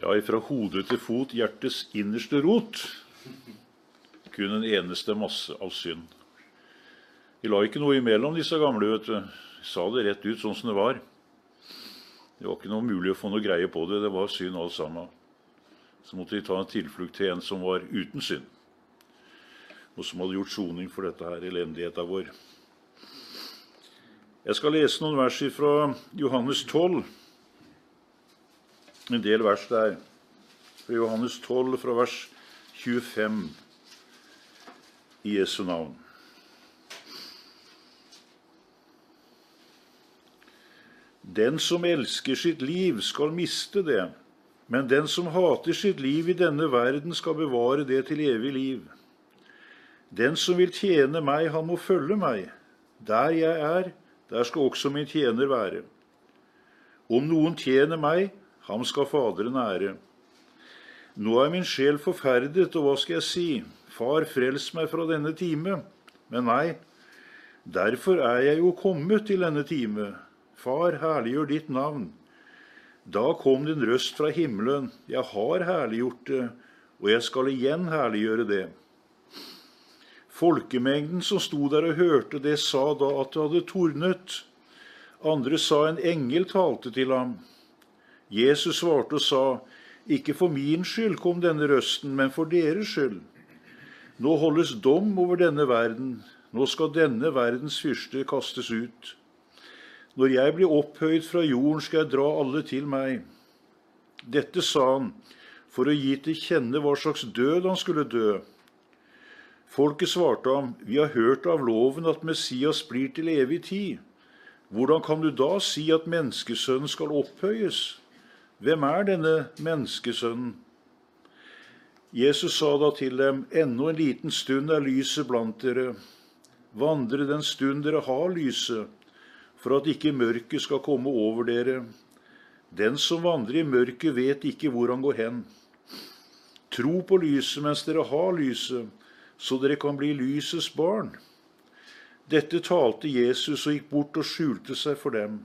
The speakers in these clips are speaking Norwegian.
Ja, fra hode til fot, hjertets innerste rot, kun en eneste masse av synd. Vi la ikke noe imellom disse gamle, vet du. Vi sa det rett ut sånn som det var. Det var ikke noe mulig å få noe greie på det, det var synd alt sammen. Så måtte vi ta en tilflukt til en som var uten synd, og som hadde gjort soning for dette her elendigheten vår. Jeg skal lese noen vers fra Johannes 12, en del vers der, fra Johannes 12, fra vers 25, i Jesu navn. Den som elsker sitt liv skal miste det, men den som hater sitt liv i denne verden skal bevare det til evig liv. Den som vil tjene meg, han må følge meg. Der jeg er, der skal også min tjener være. Om noen tjener meg, ham skal Faderen ære. Nå er min sjel forferdet, og hva skal jeg si? Far, frels meg fra denne time. Men nei, derfor er jeg jo kommet til denne time. Far, herliggjør ditt navn. Da kom det en røst fra himmelen. Jeg har herliggjort det, og jeg skal igjen herliggjøre det. Folkemengden som sto der og hørte det, sa da at det hadde tornet. Andre sa en engel talte til ham. Jesus svarte og sa, ikke for min skyld kom denne røsten, men for deres skyld. Nå holdes dom over denne verden. Nå skal denne verdens fyrste kastes ut. Når jeg blir opphøyd fra jorden, skal jeg dra alle til meg. Dette sa han, for å gi til kjenne hva slags død han skulle dø. Folket svarte ham, vi har hørt av loven at Messias blir til evig tid. Hvordan kan du da si at menneskesønnen skal opphøyes? Hvem er denne menneskesønnen? Jesus sa da til dem, ennå en liten stund er lyset blant dere. Vandre den stund dere har lyset, for at ikke mørket skal komme over dere. Den som vandrer i mørket vet ikke hvor han går hen. Tro på lyset mens dere har lyset, så dere kan bli lysets barn. Dette talte Jesus og gikk bort og skjulte seg for dem.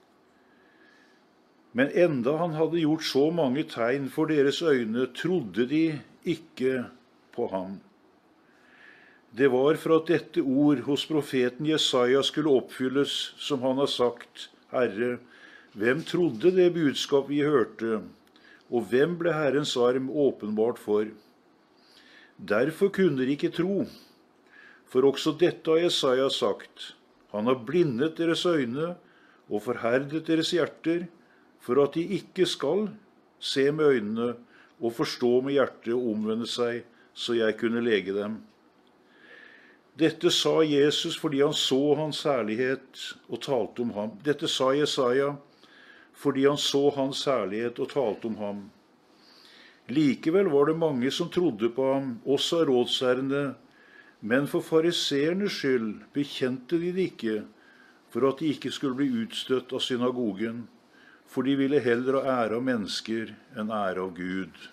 Men enda han hadde gjort så mange tegn for deres øyne, trodde de ikke på ham. Det var for at dette ord hos profeten Jesaja skulle oppfylles, som han har sagt, Herre, hvem trodde det budskap vi hørte, og hvem ble Herrens arm åpenbart for? Derfor kunne de ikke tro, for også dette har Jesaja sagt, han har blindet deres øyne og forherdet deres hjerter, for at de ikke skal se med øynene og forstå med hjertet og omvende seg, så jeg kunne lege dem. Dette sa Jesus fordi han så hans herlighet og talte om ham. Dette sa Jesaja fordi han så hans herlighet og talte om ham. Likevel var det mange som trodde på ham, også rådsherrene, men for fariseernes skyld bekjente de det ikke, for at de ikke skulle bli utstøtt av synagogen, for de ville heller ha ære av mennesker enn ære av Gud.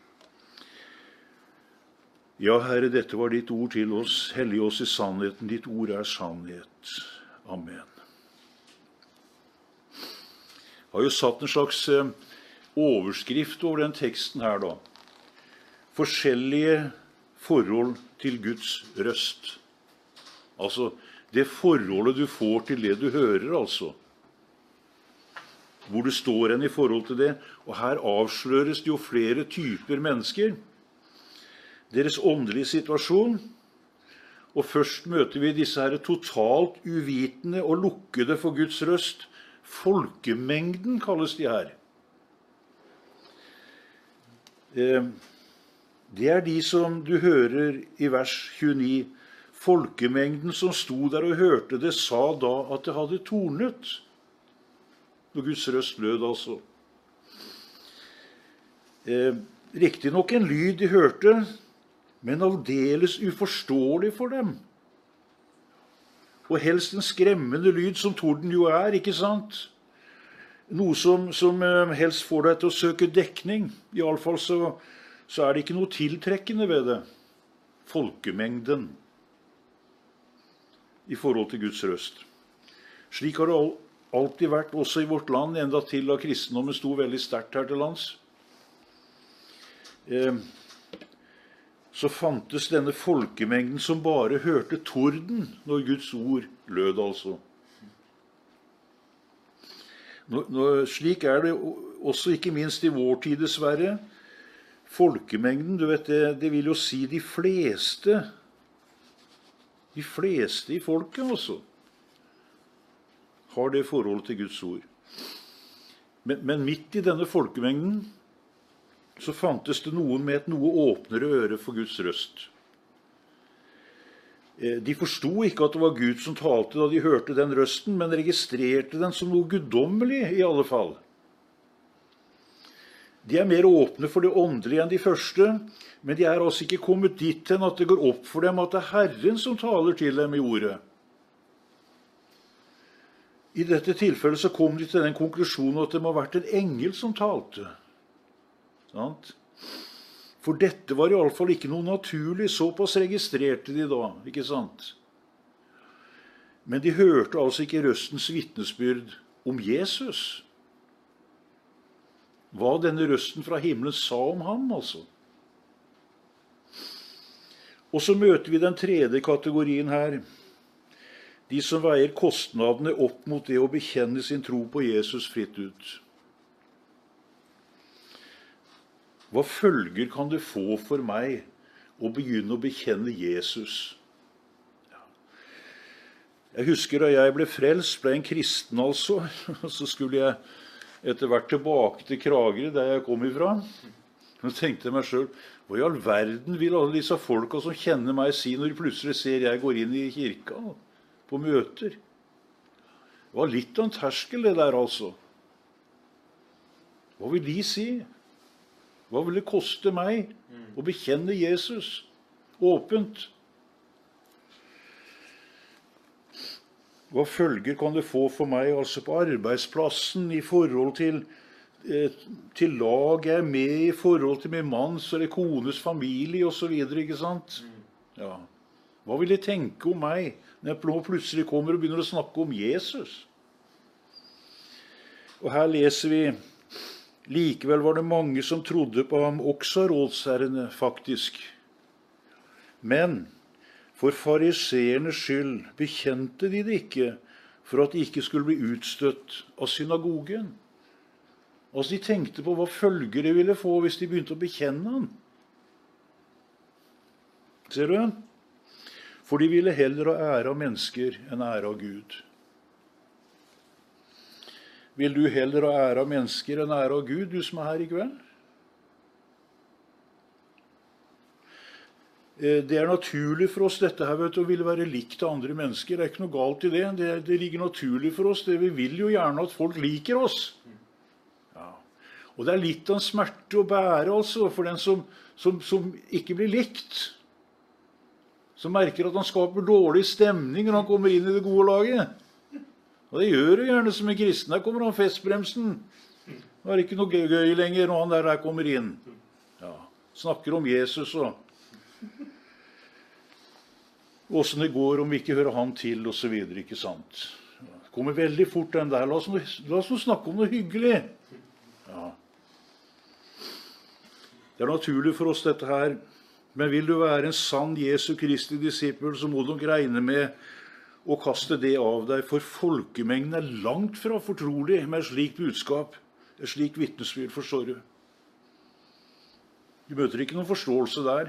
Ja, Herre, dette var ditt ord til oss. Hellig oss i sannheten. Ditt ord er sannhet. Amen. Jeg har jo satt en slags overskrift over den teksten her da. Forskjellige forhold til Guds røst. Altså, det forholdet du får til det du hører, altså. Hvor du står hen i forhold til det. Og her avsløres det jo flere typer mennesker. Deres åndelige situasjon, og først møter vi disse her totalt uvitende og lukkede for Guds røst. Folkemengden kalles de her. Det er de som du hører i vers 29. Folkemengden som sto der og hørte det, sa da at det hadde tornet. Når Guds røst lød, altså. Riktig nok en lyd de hørte, men aldeles uforståelig for dem. Og helst en skremmende lyd som torden jo er, ikke sant? Noe som helst får deg til å søke dekning. I alle fall så er det ikke noe tiltrekkende ved det. Folkemengden i forhold til Guds røst. Slik har det alltid vært også i vårt land, enda til da kristendommen sto veldig sterkt her til lands. så fantes denne folkemengden som bare hørte torden når Guds ord lød, altså. Slik det også ikke minst i vår tid, dessverre. Folkemengden, du vet, det vil jo si de fleste i folket, altså, har det forholdet til Guds ord. Men midt i denne folkemengden så fantes det noen med et noe åpnere øre for Guds røst. De forsto ikke at det var Gud som talte da de hørte den røsten, men registrerte den som noe guddommelig i alle fall. De mer åpne for det åndelige enn de første, men de altså ikke kommet dit hen at det går opp for dem at det Herren som taler til dem i ordet. I dette tilfellet så kom de til den konklusjonen at det må ha vært en engel som talte. For dette var i alle fall ikke noe naturlig, såpass registrerte de da, ikke sant? Men de hørte altså ikke røstens vitnesbyrd om Jesus. Hva denne røsten fra himmelen sa om ham, altså. Og så møter vi den tredje kategorien her. De som veier kostnadene opp mot det å bekjenne sin tro på Jesus fritt ut. Hva følger kan det få for meg å begynne å bekjenne Jesus? Jeg husker da jeg ble frelst, ble en kristen altså, så skulle jeg etter hvert tilbake til Kragerø, der jeg kom ifra. Så tenkte jeg meg selv, hva i all verden vil alle disse folka som kjenner meg si når de plutselig ser jeg går inn i kirka på møter? Det var litt av en terskel det der altså. Hva vil de si? Hva vil det koste meg å bekjenne Jesus åpent? Hva følger kan det få for meg altså på arbeidsplassen i forhold til lag jeg med, i forhold til min manns eller kones familie og så videre, ikke sant? Ja. Hva vil de tenke om meg når jeg plutselig kommer og begynner å snakke om Jesus? Og her leser vi: likevel var det mange som trodde på ham, også rådsherrene, faktisk. Men for fariseernes skyld bekjente de det ikke, for at de ikke skulle bli utstøtt av synagogen. Altså de tenkte på hva følger de ville få hvis de begynte å bekjenne ham. Ser du? For de ville heller ha ære av mennesker enn ære av Gud. Vil du heller ha ære av mennesker enn ære av Gud, du som her i kveld? Det naturlig for oss dette her, vet du, å ville være likt av andre mennesker. Det ikke noe galt i det. Det ligger naturlig for oss. Vi vil jo gjerne at folk liker oss. Ja. Og det litt av en smerte å bære, altså, for den som ikke blir likt. Som merker at han skaper dårlig stemning når han kommer inn i det gode laget. Og det gjør jo gjerne som en kristen. Der kommer han festbremsen. Det er ikke noe gøy lenger når han der kommer inn. Ja, snakker om Jesus og hvordan det går om vi ikke hører han til og så videre, ikke sant? Det kommer veldig fort den der. La oss snakke om noe hyggelig. Ja. Det naturlig for oss dette her. Men vil du være en sann Jesu Kristi disippel, så må du regne med og kaste det av deg, for folkemengden langt fra fortrolig med et slikt budskap, et slikt vitnesbyrd, forstår du. Du møter ikke noen forståelse der.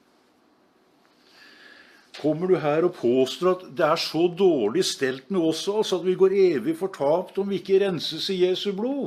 Kommer du her og påstår at det så dårlig stelt med oss, altså at vi går evig fortapt om vi ikke renses i Jesu blod?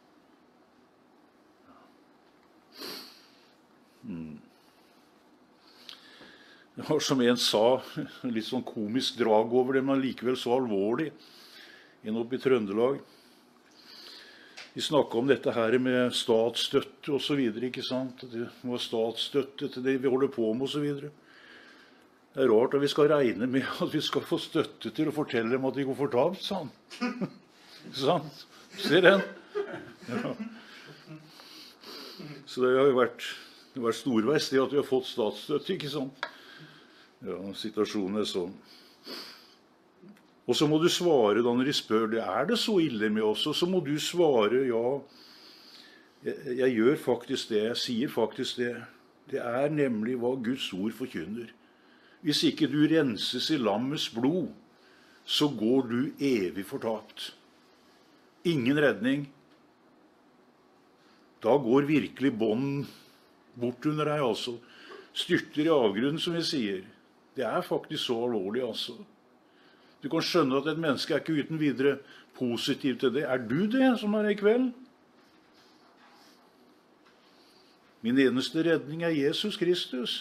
Det var som en sa, litt sånn komisk drag over det, men likevel så alvorlig, inn opp i Trøndelag. Vi snakket om dette her med statsstøtte og så videre, ikke sant? Det var statsstøtte til det vi holder på med og så videre. Det rart at vi skal regne med at vi skal få støtte til å fortelle dem at de går fortapt, sa han. Sant? Ser den? Ja. Så det har jo vært storveis det at vi har fått statsstøtte, ikke sant? Ja, situasjonen sånn. Og så må du svare da når de spør det, det så ille med oss? Og så må du svare, ja, Jeg gjør faktisk det, jeg sier faktisk det. Det er nemlig hva Guds ord forkynner. Hvis ikke du renses i lammets blod, så går du evig fortapt. Ingen redning. Da går virkelig bånden bort under deg, altså. Styrter i avgrunnen, som vi sier. Det er faktisk så alvorlig, altså. Du kan skjønne at et menneske er ikke uten videre positiv til det. Er du det som er i kveld? Min eneste redning er Jesus Kristus.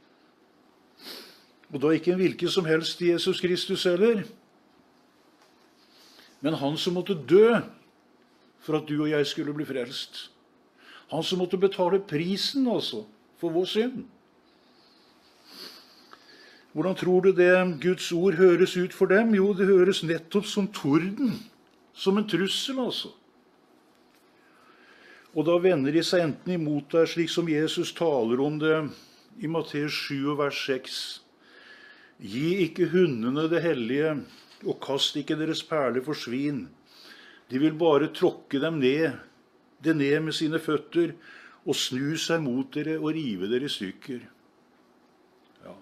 Og da ikke en hvilken som helst Jesus Kristus heller, men han som måtte dø for at du og jeg skulle bli frelst. Han som måtte betale prisen, altså, for vår synd. Hvordan tror du det Guds ord høres ut for dem? Jo, det høres nettopp som torden, som en trussel, altså. Og da vender de seg enten imot deg, slik som Jesus taler om det i Matteus 7, vers 6. Gi ikke hundene det hellige, og kast ikke deres perler for svin. De vil bare tråkke det ned med sine føtter, og snu seg mot dere og rive dere i stykker. Ja.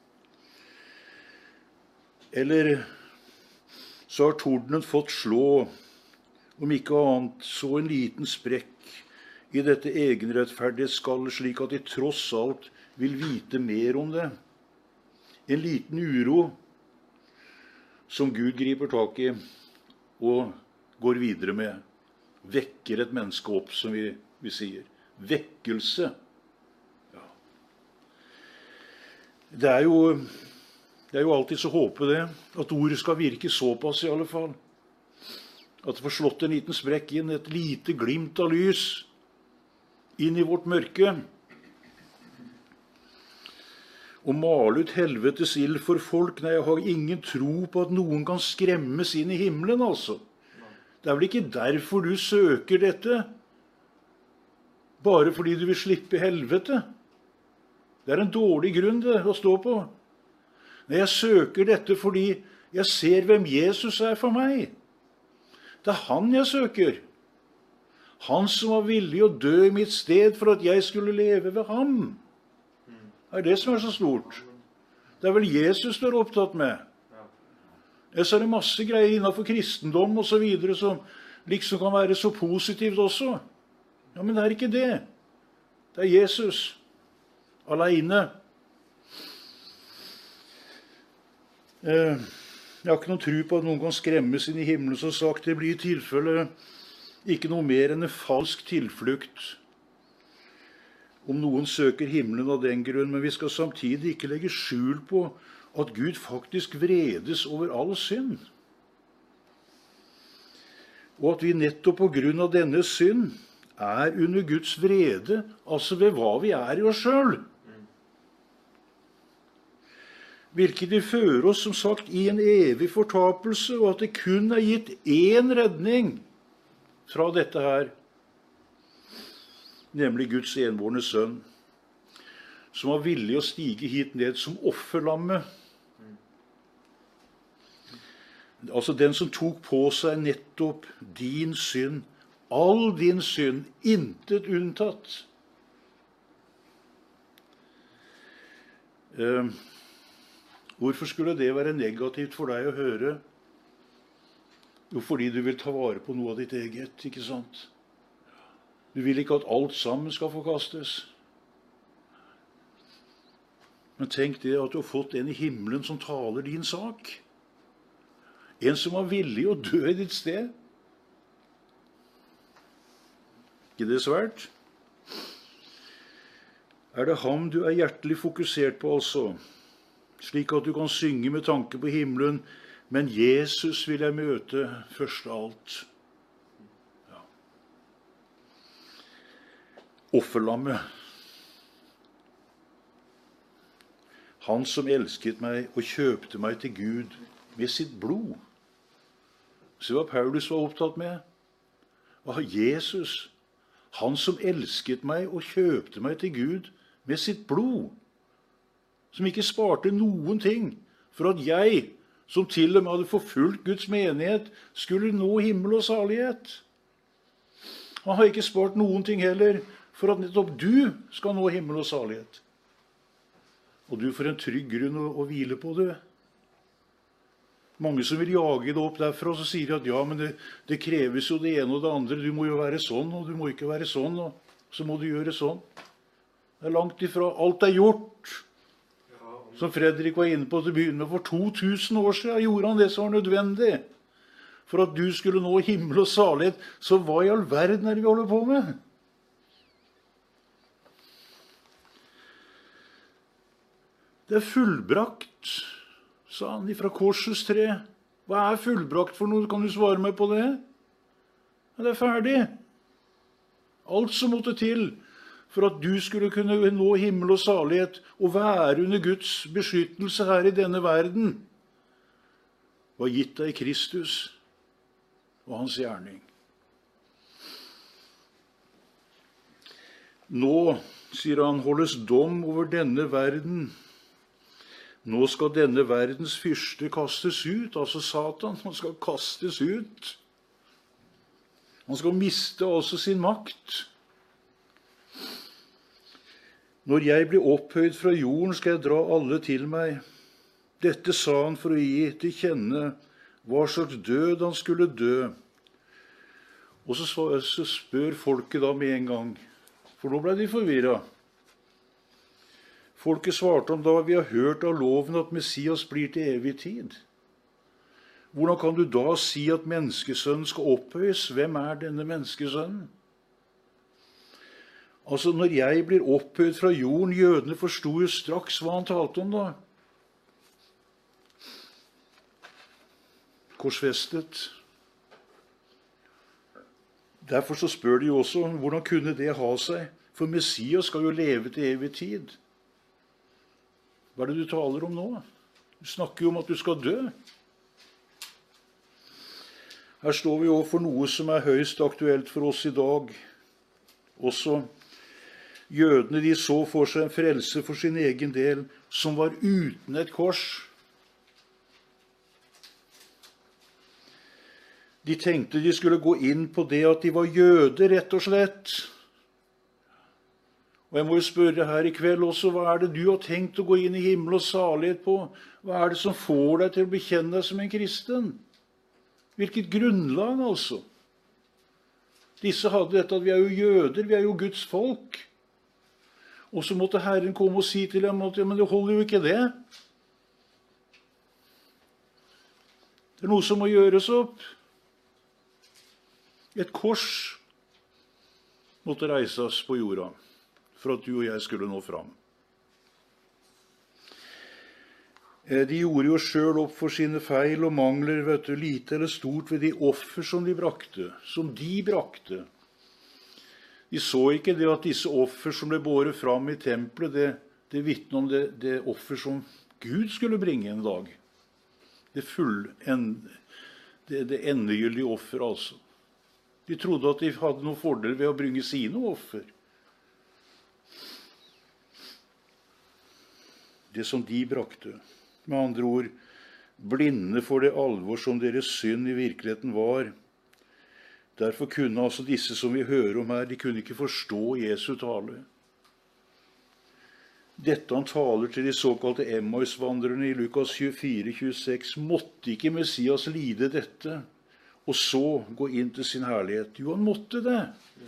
Eller så har tordenen fått slå, om ikke annet, så en liten sprekk i dette egenrettferdighetsskallet, slik at de tross alt vil vite mer om det. En liten uro som Gud griper tak i og går videre med. Vekker et menneske opp, som vi sier. Vekkelse. Ja. Det er jo alltid så håpe det, at ordet skal virke såpass i alle fall. At det får slått en liten sprekk inn, et lite glimt av lys inn i vårt mørke. Og male ut helvetes ild for folk. Nei, jeg har ingen tro på at noen kan skremmes inn i himmelen, altså. Det er vel ikke derfor du søker dette? Bare fordi du vil slippe helvete? Det er en dårlig grunn det å stå på. Nei, jeg søker dette fordi jeg ser hvem Jesus er for meg. Det er han jeg søker. Han som var villig å dø i mitt sted for at jeg skulle leve ved ham. Det er det som er så stort. Det er vel Jesus du er opptatt med. Så er det masse greier innenfor kristendom og så videre som liksom kan være så positivt også. Ja, men det er ikke det. Det er Jesus. Alene. Jeg har ikke noen tro på at noen kan skremmes inn i himmelen, som sagt. Det blir i tilfelle ikke noe mer enn en falsk tilflukt om noen søker himmelen av den grunn, men vi skal samtidig ikke legge skjul på at Gud faktisk vredes over all synd. Og at vi nettopp på grunn av denne synd er under Guds vrede, altså ved hva vi er i oss selv. Hvilket vil føre oss, som sagt, i en evig fortapelse, og at det kun er gitt én redning fra dette her, nemlig Guds enbårne sønn, som var villig å stige hit ned som offerlamme. Altså den som tok på seg nettopp din synd, all din synd, intet unntatt. Hvorfor skulle det være negativt for deg å høre? Jo, fordi du vil ta vare på noe av ditt eget, ikke sant? Du vil ikke at alt sammen skal forkastes. Men tenk det at du har fått en i himmelen som taler din sak. En som var villig å dø i ditt sted. Ikke det svært? Er det ham du er hjertelig fokusert på altså? Slik at du kan synge med tanke på himmelen, men Jesus vil jeg møte først av alt. Offerlammet. Han som elsket meg og kjøpte meg til Gud med sitt blod. Så hva Paulus var opptatt med? Var Jesus, han som elsket meg og kjøpte meg til Gud med sitt blod. Som ikke sparte noen ting for at jeg, som til og med hadde forfulgt Guds menighet, skulle nå himmel og salighet. Han har ikke spart noen ting heller for at nettopp du skal nå himmel og salighet. Og du får en trygg grunn å hvile på det. Mange som vil jage det opp derfra, og så sier de at ja, men det kreves jo det ene og det andre. Du må jo være sånn, og du må ikke være sånn, og så må du gjøre sånn. Det er langt ifra. Alt er gjort. Som Fredrik var inne på til å begynne med, for 2000 år siden gjorde han det som var nødvendig. For at du skulle nå himmel og salighet, så hva i all verden er det vi holder på med? Det er fullbrakt, sa han ifra korsets tre. Hva er fullbrakt for noe? Kan du svare meg på det? Ja, det er ferdig. Alt som måtte til for at du skulle kunne nå himmel og salighet og være under Guds beskyttelse her i denne verden, var gitt deg i Kristus og hans gjerning. Nå, sier han, holdes dom over denne verden. Nå skal denne verdens fyrste kastes ut, altså Satan. Han skal kastes ut. Han skal miste altså sin makt. Når jeg blir opphøyd fra jorden, skal jeg dra alle til meg. Dette sa han for å gi til kjenne hva slags død han skulle dø. Og så spør folket da med en gang, for nå ble de forvirret. Folket svarte ham da, vi har hørt av loven at Messias blir til evig tid. Hvordan kan du da si at menneskesønnen skal opphøyes? Hvem er denne menneskesønnen? Altså, når jeg blir opphøyd fra jorden, jødene forstod jo straks hva han talte om da. Korsfestet. Derfor så spør de jo også, hvordan kunne det ha seg? For Messias skal jo leve til evig tid. Hva er det du taler om nå? Du snakker jo om at du skal dø. Her står vi overfor noe som er høyst aktuelt for oss i dag. Også jødene, de så for seg en frelse for sin egen del, som var uten et kors. De tenkte de skulle gå inn på det at de var jøder, rett og slett. Og jeg må jo spørre her i kveld også, hva er det du har tenkt å gå inn i himmel og salighet på? Hva er det som får deg til å bekjenne deg som en kristen? Hvilket grunnlag, altså? Disse hadde dette at vi er jo jøder, vi er jo Guds folk. Og så måtte Herren komme og si til dem at ja, men det holder jo ikke det. Det er noe som må gjøres opp. Et kors måtte reises på jorda for at du og jeg skulle nå fram. De gjorde jo selv opp for sine feil og mangler, vet du, lite eller stort ved de offer som de brakte. De så ikke det at disse offer som ble båret fram i tempelet, det vitner om det offer som Gud skulle bringe en dag. Det endegyldige offer, altså. De trodde at de hadde noen fordel ved å bringe sine offer. Det som de brakte. Med andre ord, blinde for det alvor som deres synd i virkeligheten var. Derfor kunne altså disse som vi hører om her, de kunne ikke forstå Jesu tale. Dette han taler til de såkalte Emmaus-vandrerne i Lukas 24-26, måtte ikke Messias lide dette, og så gå inn til sin herlighet. Jo, han måtte det.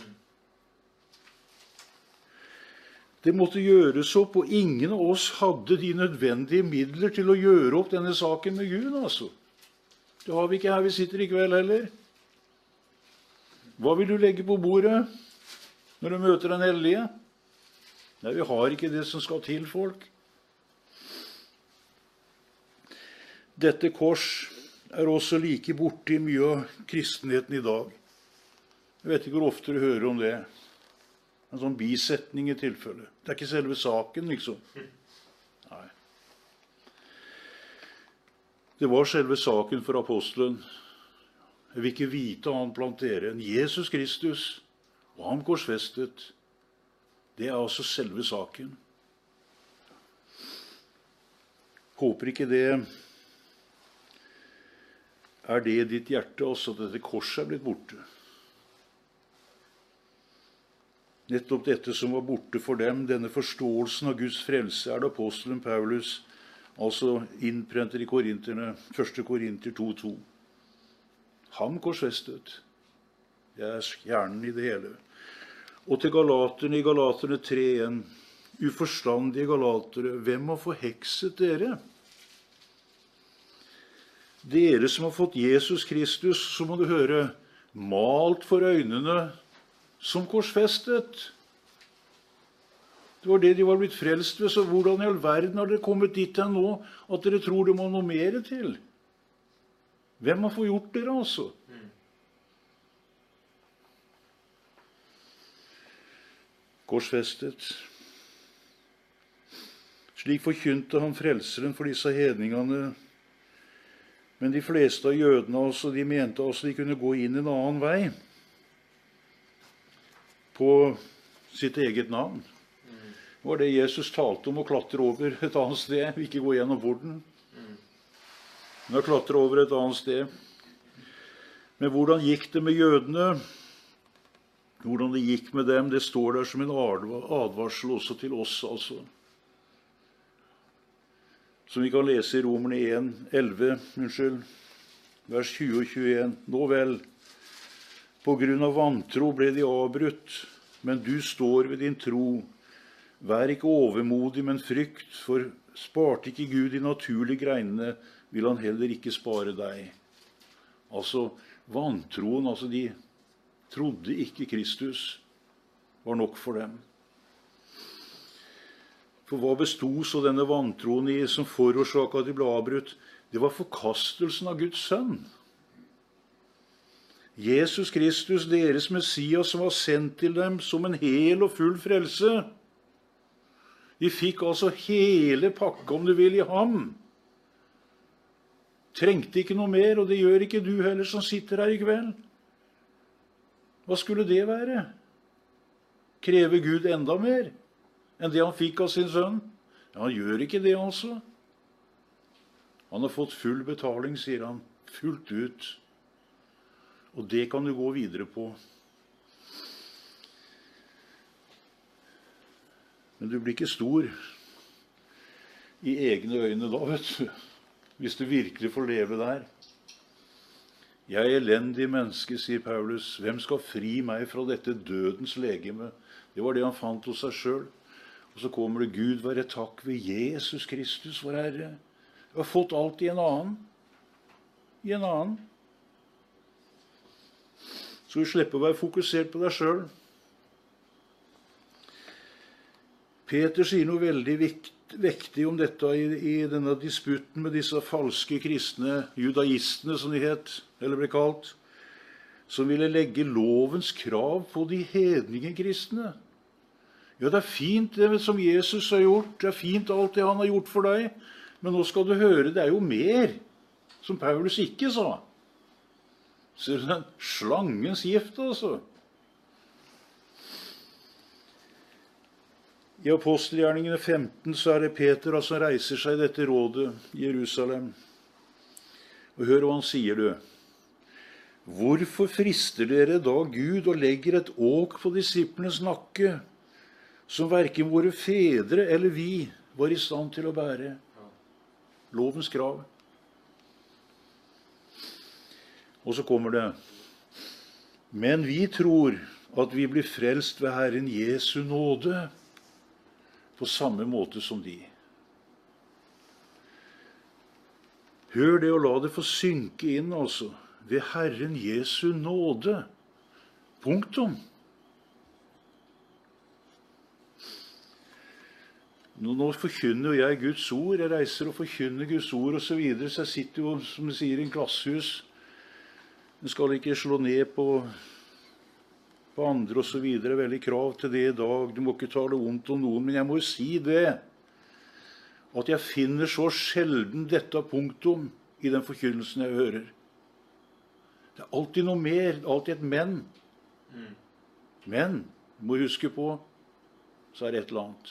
Det måtte gjøres opp, og ingen av oss hadde de nødvendige midler til å gjøre opp denne saken med Gud, altså. Det har vi ikke her vi sitter i kveld heller. Hva vil du legge på bordet når du møter den hellige? Nei, vi har ikke det som skal til, folk. Dette kors er også like borte i mye av kristenheten i dag. Jeg vet ikke hvor ofte du hører om det. En sånn bisetning i tilfelle. Det er ikke selve saken, liksom. Nei. Det var selve saken for apostelen. Jeg vil ikke vite annet blant dere enn Jesus Kristus og ham korsfestet. Det er altså selve saken. Håper ikke det er det i ditt hjerte også, at dette korset er blitt borte. nettopp dette som var borte for dem, denne forståelsen av Guds frelse, er det apostelen Paulus altså innprenter i Korinterne, 1. Korinter 2:2. Ham korsfestet. Det er kjernen i det hele. Og til galaterne i Galaterne 3:1. Uforstandige galatere, hvem har forhekset dere? Dere som har fått Jesus Kristus, så må du høre, malt for øynene som korsfestet. Det var det de var blitt frelst ved, så hvordan i all verden har dere kommet dit til nå, at dere tror det må noe mer til? Hvem har forgjort dere, altså? Korsfestet. Slik forkynte han frelseren for disse hedningene. Men de fleste av jødene også, de mente også de kunne gå inn en annen vei på sitt eget navn. Det var det Jesus talte om, å klatre over et annet sted, ikke gå gjennom porten. Men å klatre over et annet sted. Men hvordan gikk det med jødene? Hvordan det gikk med dem, det står der som en advarsel også til oss, altså. Som vi kan lese i Romerne 11, vers 20 og 21. Nå vel, på grunn av vantro ble de avbrutt, men du står ved din tro. Vær ikke overmodig, men frykt, for sparte ikke Gud de naturlige greinene, vil han heller ikke spare deg. Altså, vantroen, altså de trodde ikke Kristus var nok for dem. For hva bestod så denne vantroen i som forårsaket at de ble avbrutt? Det var forkastelsen av Guds sønn. Jesus Kristus, deres Messias, som var sendt til dem som en hel og full frelse. De fikk altså hele pakka, om du vil, i ham. Trengte ikke noe mer, og det gjør ikke du heller som sitter her i kveld. Hva skulle det være? Krever Gud enda mer enn det han fikk av sin sønn? Ja, han gjør ikke det, altså. Han har fått full betaling, sier han, fullt ut. Og det kan du gå videre på. Men du blir ikke stor i egne øyne da, vet du, hvis du virkelig får leve der. Jeg er elendig menneske, sier Paulus. Hvem skal fri meg fra dette dødens legeme? Det var det han fant hos seg selv. Og så kommer det, Gud være takk ved Jesus Kristus, vår Herre. Du har fått alt i en annen. I en annen. Så du slipper å være fokusert på deg selv. Peter sier noe veldig vektig om dette i denne disputten med disse falske kristne, judaistene som de het, eller ble kalt, som ville legge lovens krav på de hedninge kristne. Ja, det er fint det som Jesus har gjort, det er fint alt det han har gjort for deg, men nå skal du høre, det er jo mer, som Paulus ikke sa. Ser du den slangens gift, altså? I apostelgjerningene 15 så er det Peter som reiser seg i dette rådet i Jerusalem. Og hør hva han sier, du. Hvorfor frister dere da Gud og legger et åk på disiplenes nakke, som hverken våre fedre eller vi var i stand til å bære? Lovens krav. Og så kommer det. Men vi tror at vi blir frelst ved Herren Jesu nåde, på samme måte som de. Hør det og la det få synke inn, altså. Ved Herren Jesu nåde. Punktum. Nå forkynner jo jeg Guds ord. Jeg reiser og forkynner Guds ord og så videre. Så jeg sitter jo, som de sier, i en glasshus. Du skal ikke slå ned på andre og så videre. Veldig krav til det i dag. Du må ikke tale ondt om noen. Men jeg må jo si det, at jeg finner så sjelden dette punktum i den forkynnelsen jeg hører. Det er alltid noe mer. Det er alltid et men. Men, du må huske på, så er det et eller annet.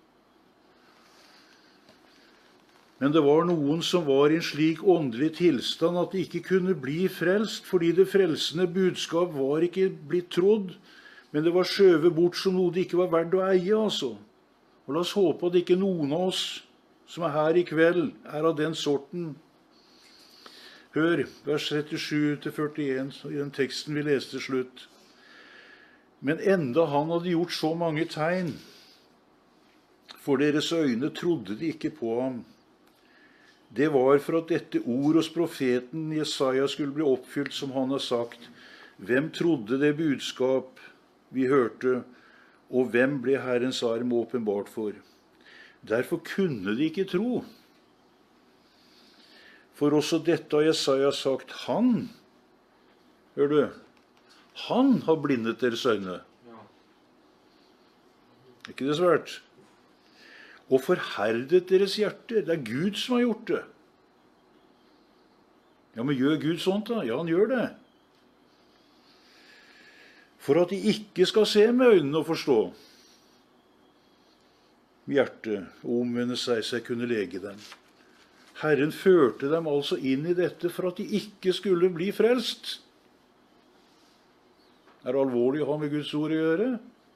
Men det var noen som var i en slik åndelig tilstand at de ikke kunne bli frelst, fordi det frelsende budskap var ikke blitt trodd, Men det var skjøvet bort som noe det ikke var verdt å eie, altså. Og la oss håpe at ikke noen av oss som er her i kveld, er av den sorten. Hør, vers 37-41, i den teksten vi leste til slutt. Men enda han hadde gjort så mange tegn, for deres øyne trodde de ikke på ham. Det var for at dette ord hos profeten Jesaja skulle bli oppfylt, som han har sagt. Hvem trodde det budskap vi hørte, og hvem ble Herrens arm åpenbart for? Derfor kunne de ikke tro. For også dette har Jesaja sagt, han, hør du, han har blindet deres øyne. Er ikke det svært? Og forherdet deres hjerter. Det er Gud som har gjort det. Ja, men gjør Gud sånt da? Ja, han gjør det. For at de ikke skal se med øynene og forstå hjertet og omvende seg, så jeg kunne lege dem. Herren førte dem altså inn i dette for at de ikke skulle bli frelst. Er det alvorlig å ha med Guds ord å gjøre?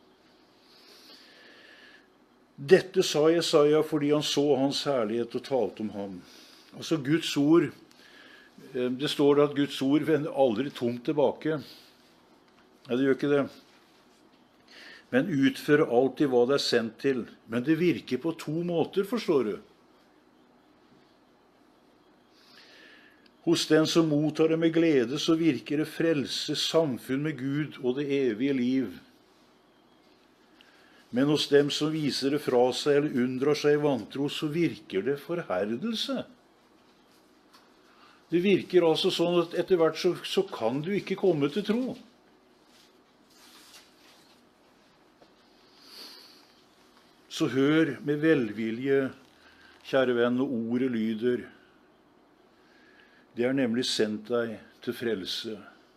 Dette sa Jesaja fordi han så hans herlighet og talte om ham. Altså Guds ord, det står at Guds ord vender aldri tomt tilbake. Nei, det gjør ikke det. Men utfører alltid hva det er sendt til. Men det virker på to måter, forstår du. Hos den som mottar det med glede, så virker det frelse, samfunn med Gud og det evige liv. Men hos dem som viser det fra seg eller unndrar seg i vantro, så virker det forherdelse. Det virker altså sånn at etter hvert så kan du ikke komme til tro. Så hør med velvilje, kjære venn, når ordet lyder. Det er nemlig sendt deg til frelse.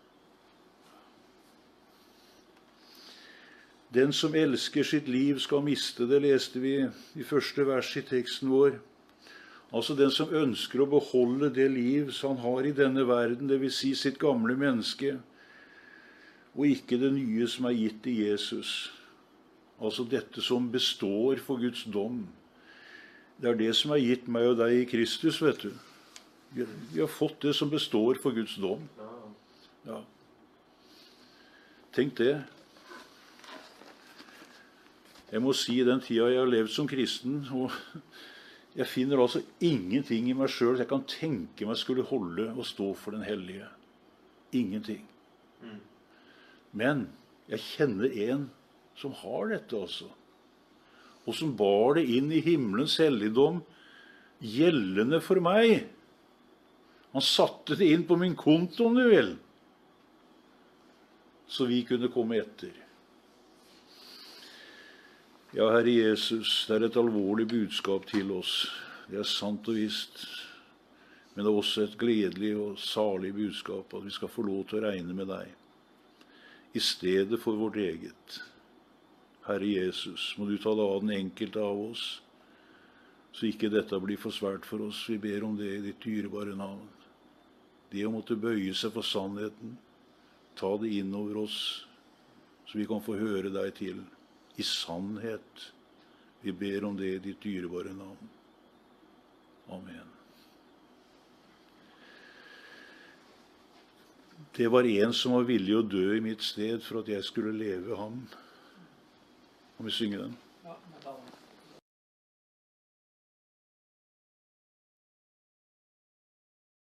Den som elsker sitt liv skal miste det, leste vi i første vers i teksten vår. Altså den som ønsker å beholde det liv som han har i denne verden, det vil si sitt gamle menneske, og ikke det nye som er gitt i Jesus. Altså dette som består for Guds dom. Det er det som er gitt meg og deg i Kristus, vet du. Vi har fått det som består for Guds dom. Ja. Tenk det. Jeg må si, i den tida jeg har levd som kristen, og jeg finner altså ingenting i meg selv jeg kan tenke meg skulle holde og stå for den hellige. Ingenting. Men jeg kjenner en som har dette altså, og som bar det inn i himmelens helligdom, gjeldende for meg. Han satte det inn på min konto, om du vil, så vi kunne komme etter. Ja, Herre Jesus, det er et alvorlig budskap til oss. Det er sant og visst, men det er også et gledelig og salig budskap at vi skal få lov til å regne med deg, i stedet for vårt eget. Herre Jesus, må du ta deg av den enkelte av oss, så ikke dette blir for svært for oss. Vi ber om det i ditt dyrebare navn. Det å måtte bøye seg for sannheten, ta det inn over oss, så vi kan få høre deg til i sannhet. Vi ber om det i ditt dyrebare navn. Amen. Det var en som var villig å dø i mitt sted for at jeg skulle leve ham. Kan vi synge den?